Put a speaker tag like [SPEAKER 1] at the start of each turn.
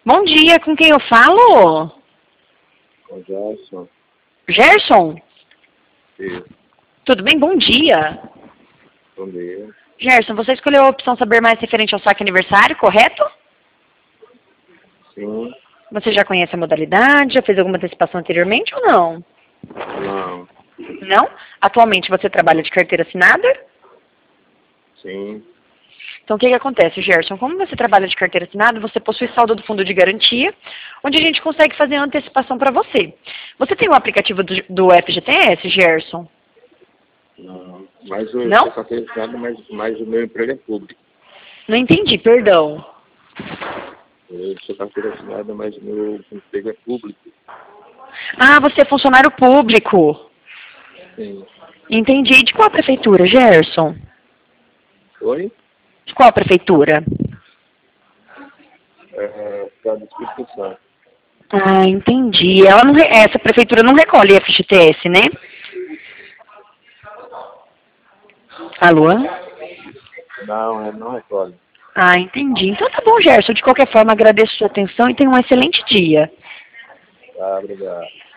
[SPEAKER 1] Bom dia, com quem eu falo?
[SPEAKER 2] O Gerson.
[SPEAKER 1] Gerson?
[SPEAKER 2] Isso.
[SPEAKER 1] Tudo bem? Bom dia.
[SPEAKER 2] Bom dia.
[SPEAKER 1] Gerson, você escolheu a opção saber mais referente ao saque aniversário, correto?
[SPEAKER 2] Sim.
[SPEAKER 1] Você já conhece a modalidade? Já fez alguma antecipação anteriormente ou não?
[SPEAKER 2] Não.
[SPEAKER 1] Não? Atualmente você trabalha de carteira assinada?
[SPEAKER 2] Sim.
[SPEAKER 1] Então, o que acontece, Gerson? Como você trabalha de carteira assinada, você possui saldo do fundo de garantia, onde a gente consegue fazer a antecipação para você. Você tem o aplicativo do FGTS, Gerson?
[SPEAKER 2] Não. Mas eu
[SPEAKER 1] Não?
[SPEAKER 2] sou carteira assinada, mas o meu emprego é público.
[SPEAKER 1] Não entendi, perdão.
[SPEAKER 2] Eu sou carteira assinada, mas o meu emprego é público.
[SPEAKER 1] Ah, você é funcionário público.
[SPEAKER 2] Sim.
[SPEAKER 1] Entendi. E de qual prefeitura, Gerson?
[SPEAKER 2] Oi?
[SPEAKER 1] De qual prefeitura?
[SPEAKER 2] Estado do Espírito Santo.
[SPEAKER 1] Ah, entendi. Essa prefeitura não recolhe FGTS, né? Alô?
[SPEAKER 2] Não, não recolhe.
[SPEAKER 1] Ah, entendi. Então tá bom, Gerson. De qualquer forma, agradeço a sua atenção e tenha um excelente dia.
[SPEAKER 2] Tá, obrigado.